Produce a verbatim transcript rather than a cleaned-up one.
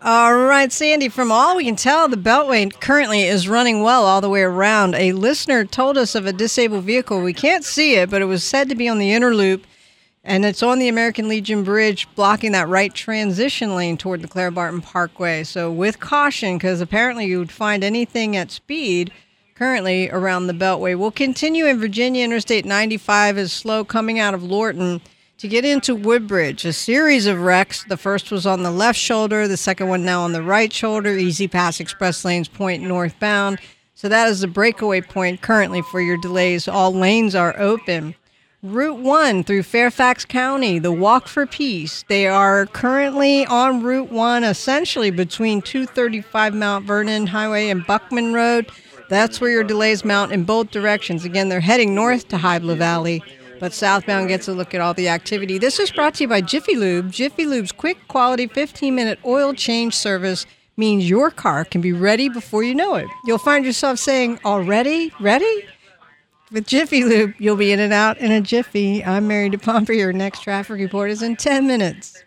All right, Sandy, from all we can tell, the Beltway currently is running well all the way around. A listener told us of a disabled vehicle. We can't see it, but it was said to be on the inner loop, and it's on the American Legion Bridge, blocking that right transition lane toward the Claire Barton Parkway. So with caution, because apparently you would find anything at speed currently around the Beltway. We'll continue in Virginia. Interstate ninety-five is slow coming out of Lorton to get into Woodbridge. A series of wrecks. The first was on the left shoulder, the second one now on the right shoulder. Easy Pass Express lanes point northbound. So that is the breakaway point currently for your delays. All lanes are open. Route one through Fairfax County, the Walk for Peace. They are currently on Route one, essentially between two thirty-five Mount Vernon Highway and Buckman Road. That's where your delays mount in both directions. Again, they're heading north to Hybla Valley, but southbound gets a look at all the activity. This is brought to you by Jiffy Lube. Jiffy Lube's quick, quality, fifteen-minute oil change service means your car can be ready before you know it. You'll find yourself saying, already? Ready? With Jiffy Lube, you'll be in and out in a jiffy. I'm Mary DePomper. Your next traffic report is in ten minutes.